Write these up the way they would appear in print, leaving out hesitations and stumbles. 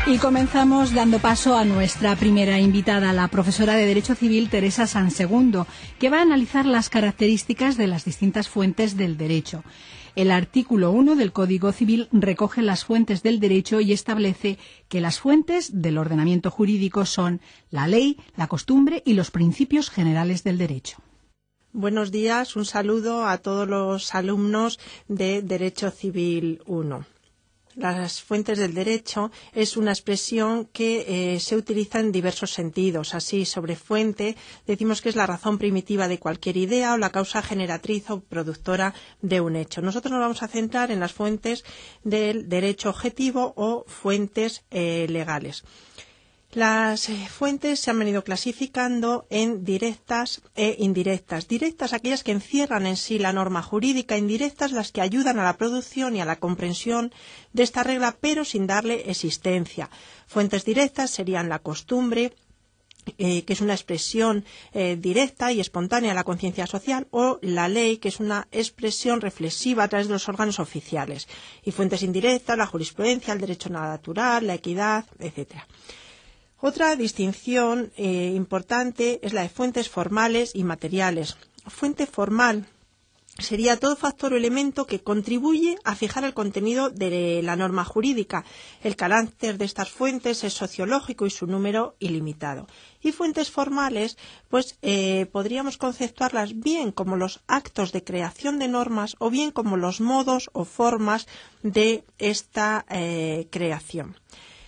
Y comenzamos dando paso a nuestra primera invitada, la profesora de Derecho Civil Teresa Sansegundo, que va a analizar las características de las distintas fuentes del derecho. El artículo 1 del Código Civil recoge las fuentes del derecho y establece que las fuentes del ordenamiento jurídico son la ley, la costumbre y los principios generales del derecho. Buenos días, un saludo a todos los alumnos de Derecho Civil 1. Las fuentes del derecho es una expresión que se utiliza en diversos sentidos. Así, sobre fuente, decimos que es la razón primitiva de cualquier idea o la causa generatriz o productora de un hecho. Nosotros nos vamos a centrar en las fuentes del derecho objetivo o fuentes legales. Las fuentes se han venido clasificando en directas e indirectas. Directas, aquellas que encierran en sí la norma jurídica; indirectas, las que ayudan a la producción y a la comprensión de esta regla, pero sin darle existencia. Fuentes directas serían la costumbre, que es una expresión directa y espontánea de la conciencia social, o la ley, que es una expresión reflexiva a través de los órganos oficiales. Y fuentes indirectas, la jurisprudencia, el derecho natural, la equidad, etcétera. Otra distinción importante es la de fuentes formales y materiales. Fuente formal sería todo factor o elemento que contribuye a fijar el contenido de la norma jurídica. El carácter de estas fuentes es sociológico y su número ilimitado. Y fuentes formales, pues podríamos conceptuarlas bien como los actos de creación de normas o bien como los modos o formas de esta creación.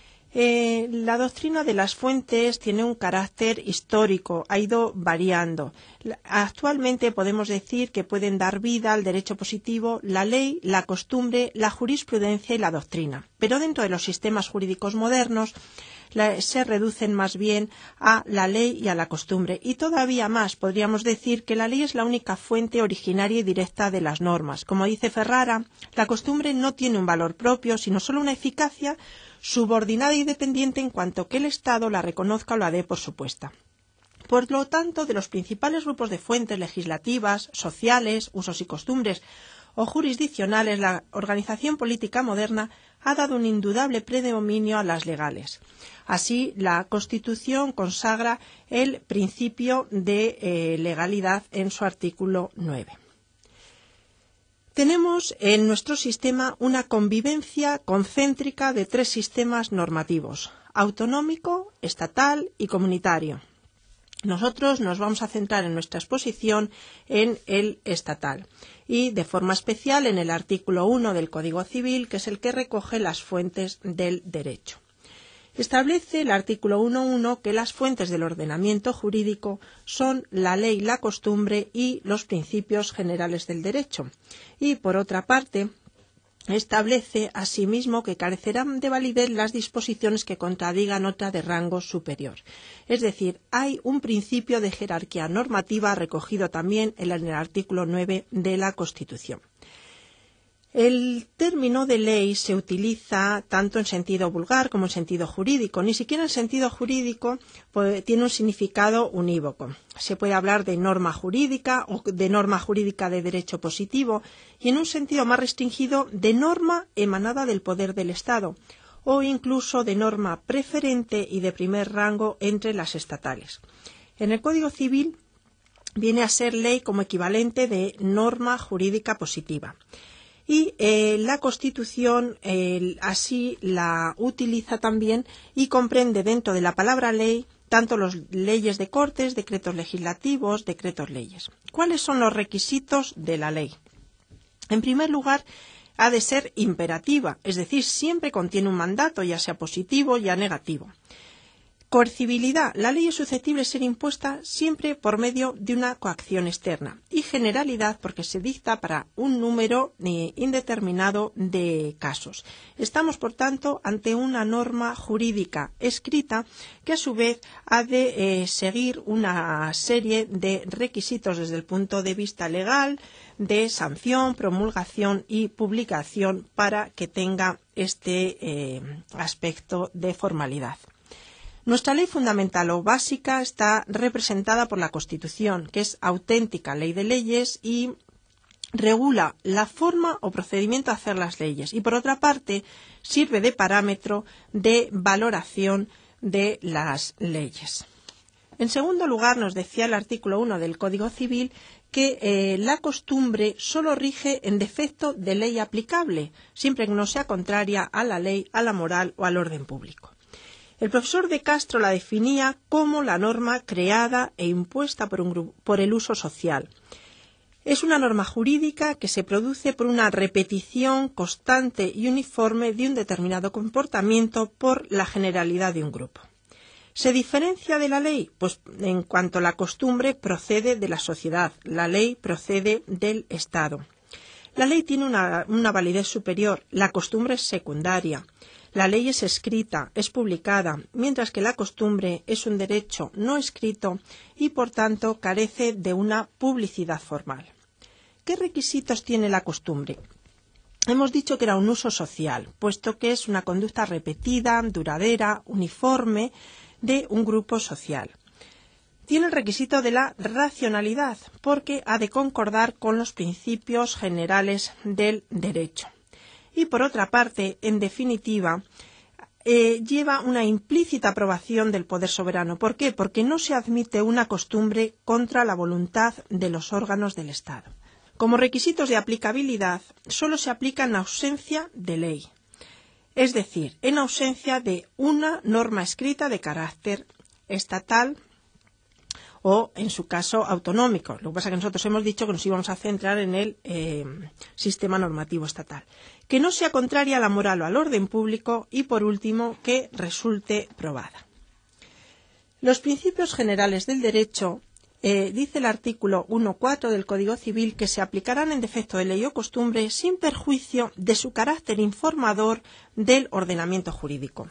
La doctrina de las fuentes tiene un carácter histórico, ha ido variando. Actualmente podemos decir que pueden dar vida al derecho positivo la ley, la costumbre, la jurisprudencia y la doctrina. Pero dentro de los sistemas jurídicos modernos se reducen más bien a la ley y a la costumbre. Y todavía más, podríamos decir que la ley es la única fuente originaria y directa de las normas. Como dice Ferrara, la costumbre no tiene un valor propio, sino solo una eficacia subordinada y dependiente en cuanto que el Estado la reconozca o la dé por supuesta. Por lo tanto, de los principales grupos de fuentes legislativas, sociales, usos y costumbres o jurisdiccionales, la organización política moderna ha dado un indudable predominio a las legales. Así, la Constitución consagra el principio de legalidad en su artículo 9. Tenemos en nuestro sistema una convivencia concéntrica de tres sistemas normativos: autonómico, estatal y comunitario. Nosotros nos vamos a centrar en nuestra exposición en el estatal y de forma especial en el artículo 1 del Código Civil, que es el que recoge las fuentes del derecho. Establece el artículo 1.1 que las fuentes del ordenamiento jurídico son la ley, la costumbre y los principios generales del derecho. Y, por otra parte, establece asimismo que carecerán de validez las disposiciones que contradigan otra de rango superior. Es decir, hay un principio de jerarquía normativa recogido también en el artículo 9 de la Constitución. El término de ley se utiliza tanto en sentido vulgar como en sentido jurídico. Ni siquiera en sentido jurídico tiene un significado unívoco. Se puede hablar de norma jurídica o de norma jurídica de derecho positivo y, en un sentido más restringido, de norma emanada del poder del Estado o incluso de norma preferente y de primer rango entre las estatales. En el Código Civil viene a ser ley como equivalente de norma jurídica positiva. Y la Constitución así la utiliza también y comprende dentro de la palabra ley tanto las leyes de Cortes, decretos legislativos, decretos leyes. ¿Cuáles son los requisitos de la ley? En primer lugar, ha de ser imperativa, es decir, siempre contiene un mandato, ya sea positivo, ya negativo. Coercibilidad. La ley es susceptible de ser impuesta siempre por medio de una coacción externa. Y generalidad, porque se dicta para un número indeterminado de casos. Estamos, por tanto, ante una norma jurídica escrita que, a su vez, ha de seguir una serie de requisitos desde el punto de vista legal, de sanción, promulgación y publicación para que tenga este aspecto de formalidad. Nuestra ley fundamental o básica está representada por la Constitución, que es auténtica ley de leyes y regula la forma o procedimiento de hacer las leyes y, por otra parte, sirve de parámetro de valoración de las leyes. En segundo lugar, nos decía el artículo 1 del Código Civil que la costumbre solo rige en defecto de ley aplicable, siempre que no sea contraria a la ley, a la moral o al orden público. El profesor de Castro la definía como la norma creada e impuesta por el uso social. Es una norma jurídica que se produce por una repetición constante y uniforme de un determinado comportamiento por la generalidad de un grupo. ¿Se diferencia de la ley? Pues en cuanto la costumbre procede de la sociedad, la ley procede del Estado. La ley tiene una validez superior, la costumbre es secundaria. La ley es escrita, es publicada, mientras que la costumbre es un derecho no escrito y, por tanto, carece de una publicidad formal. ¿Qué requisitos tiene la costumbre? Hemos dicho que era un uso social, puesto que es una conducta repetida, duradera, uniforme, de un grupo social. Tiene el requisito de la racionalidad, porque ha de concordar con los principios generales del derecho. Y por otra parte, en definitiva, lleva una implícita aprobación del poder soberano. ¿Por qué? Porque no se admite una costumbre contra la voluntad de los órganos del Estado. Como requisitos de aplicabilidad, solo se aplica en ausencia de ley. Es decir, en ausencia de una norma escrita de carácter estatal o, en su caso, autonómico. Lo que pasa es que nosotros hemos dicho que nos íbamos a centrar en el sistema normativo estatal. Que no sea contraria a la moral o al orden público y, por último, que resulte probada. Los principios generales del derecho dice el artículo 1.4 del Código Civil que se aplicarán en defecto de ley o costumbre sin perjuicio de su carácter informador del ordenamiento jurídico.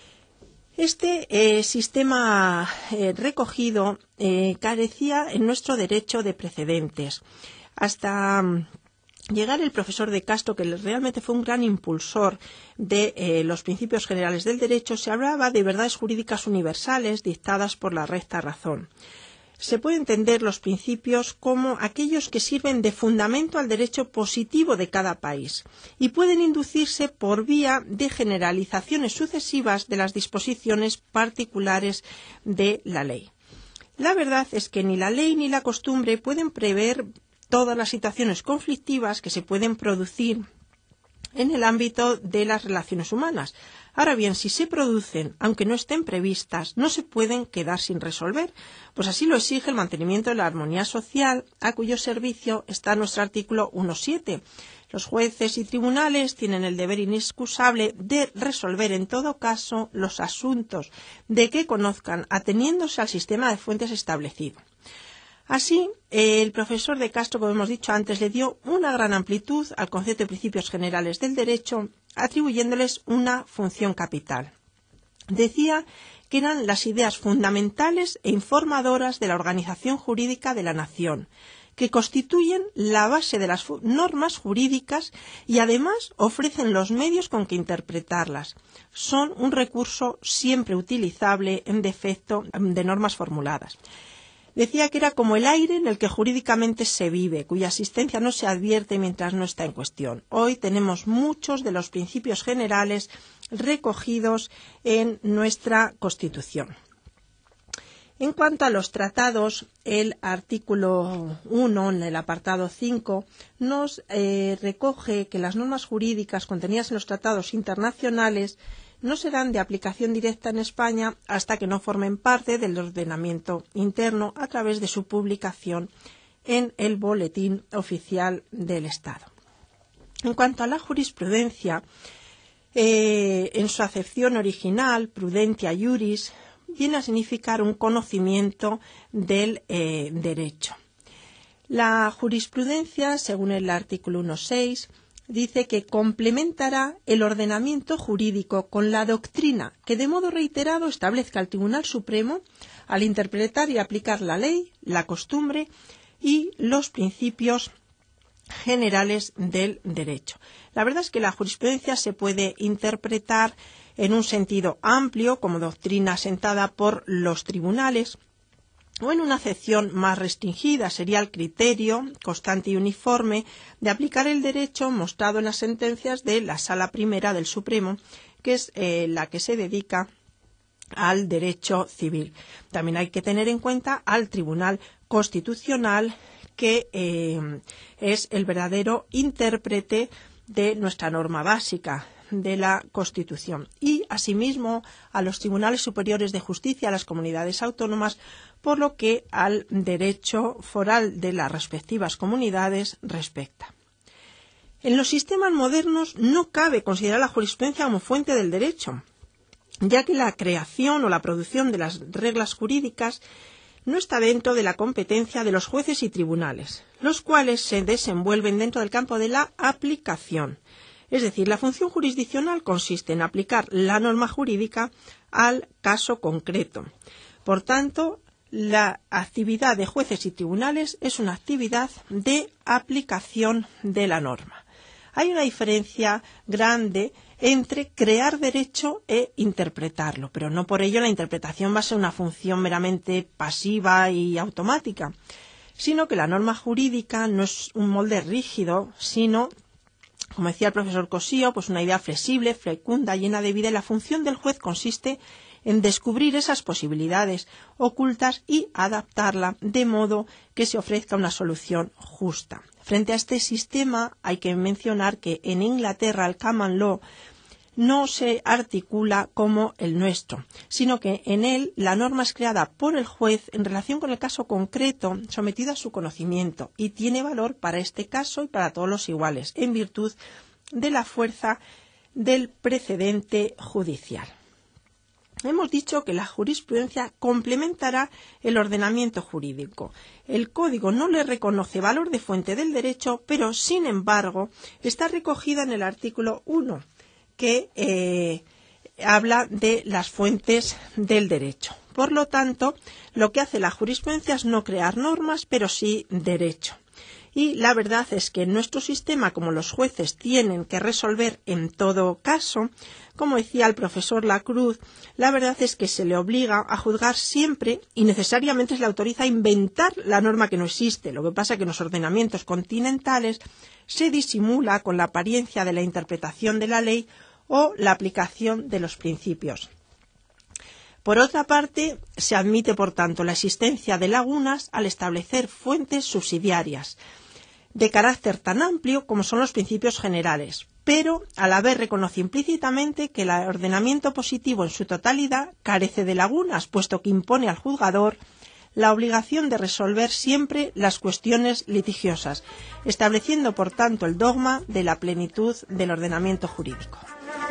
Este sistema recogido carecía en nuestro derecho de precedentes. Hasta llegar el profesor de Castro, que realmente fue un gran impulsor de los principios generales del derecho, se hablaba de verdades jurídicas universales dictadas por la recta razón. Se puede entender los principios como aquellos que sirven de fundamento al derecho positivo de cada país y pueden inducirse por vía de generalizaciones sucesivas de las disposiciones particulares de la ley. La verdad es que ni la ley ni la costumbre pueden prever todas las situaciones conflictivas que se pueden producir en el ámbito de las relaciones humanas. Ahora bien, si se producen, aunque no estén previstas, no se pueden quedar sin resolver, pues así lo exige el mantenimiento de la armonía social, a cuyo servicio está nuestro artículo 1.7. Los jueces y tribunales tienen el deber inexcusable de resolver en todo caso los asuntos de que conozcan, ateniéndose al sistema de fuentes establecido. Así, el profesor de Castro, como hemos dicho antes, le dio una gran amplitud al concepto de principios generales del derecho, atribuyéndoles una función capital. Decía que eran las ideas fundamentales e informadoras de la organización jurídica de la nación, que constituyen la base de las normas jurídicas y además ofrecen los medios con que interpretarlas. Son un recurso siempre utilizable en defecto de normas formuladas. Decía que era como el aire en el que jurídicamente se vive, cuya existencia no se advierte mientras no está en cuestión. Hoy tenemos muchos de los principios generales recogidos en nuestra Constitución. En cuanto a los tratados, el artículo 1, en el apartado 5, nos recoge que las normas jurídicas contenidas en los tratados internacionales no serán de aplicación directa en España hasta que no formen parte del ordenamiento interno a través de su publicación en el Boletín Oficial del Estado. En cuanto a la jurisprudencia, en su acepción original, prudentia iuris, viene a significar un conocimiento del derecho. La jurisprudencia, según el artículo 1.6, dice que complementará el ordenamiento jurídico con la doctrina que de modo reiterado establezca el Tribunal Supremo al interpretar y aplicar la ley, la costumbre y los principios generales del derecho. La verdad es que la jurisprudencia se puede interpretar en un sentido amplio como doctrina asentada por los tribunales o en una acepción más restringida sería el criterio constante y uniforme de aplicar el derecho mostrado en las sentencias de la Sala Primera del Supremo, que es la que se dedica al derecho civil. También hay que tener en cuenta al Tribunal Constitucional, que es el verdadero intérprete de nuestra norma básica de la Constitución, y asimismo a los tribunales superiores de justicia, a las comunidades autónomas, por lo que al derecho foral de las respectivas comunidades respecta. En los sistemas modernos no cabe considerar la jurisprudencia como fuente del derecho, ya que la creación o la producción de las reglas jurídicas no está dentro de la competencia de los jueces y tribunales, los cuales se desenvuelven dentro del campo de la aplicación. Es decir, la función jurisdiccional consiste en aplicar la norma jurídica al caso concreto. Por tanto, la actividad de jueces y tribunales es una actividad de aplicación de la norma. Hay una diferencia grande entre crear derecho e interpretarlo, pero no por ello la interpretación va a ser una función meramente pasiva y automática, sino que la norma jurídica no es un molde rígido, sino, como decía el profesor Cosío, pues una idea flexible, fecunda, llena de vida, y la función del juez consiste en descubrir esas posibilidades ocultas y adaptarla de modo que se ofrezca una solución justa. Frente a este sistema hay que mencionar que en Inglaterra el Common Law no se articula como el nuestro, sino que en él la norma es creada por el juez en relación con el caso concreto sometido a su conocimiento y tiene valor para este caso y para todos los iguales, en virtud de la fuerza del precedente judicial. Hemos dicho que la jurisprudencia complementará el ordenamiento jurídico. El Código no le reconoce valor de fuente del derecho, pero, sin embargo, está recogida en el artículo 1, que habla de las fuentes del derecho. Por lo tanto, lo que hace la jurisprudencia es no crear normas, pero sí derecho. Y la verdad es que en nuestro sistema, como los jueces tienen que resolver en todo caso, como decía el profesor Lacruz, la verdad es que se le obliga a juzgar siempre y necesariamente se le autoriza a inventar la norma que no existe. Lo que pasa es que en los ordenamientos continentales se disimula con la apariencia de la interpretación de la ley o la aplicación de los principios. Por otra parte, se admite, por tanto, la existencia de lagunas al establecer fuentes subsidiarias de carácter tan amplio como son los principios generales, pero a la vez reconoce implícitamente que el ordenamiento positivo en su totalidad carece de lagunas, puesto que impone al juzgador la obligación de resolver siempre las cuestiones litigiosas, estableciendo, por tanto, el dogma de la plenitud del ordenamiento jurídico.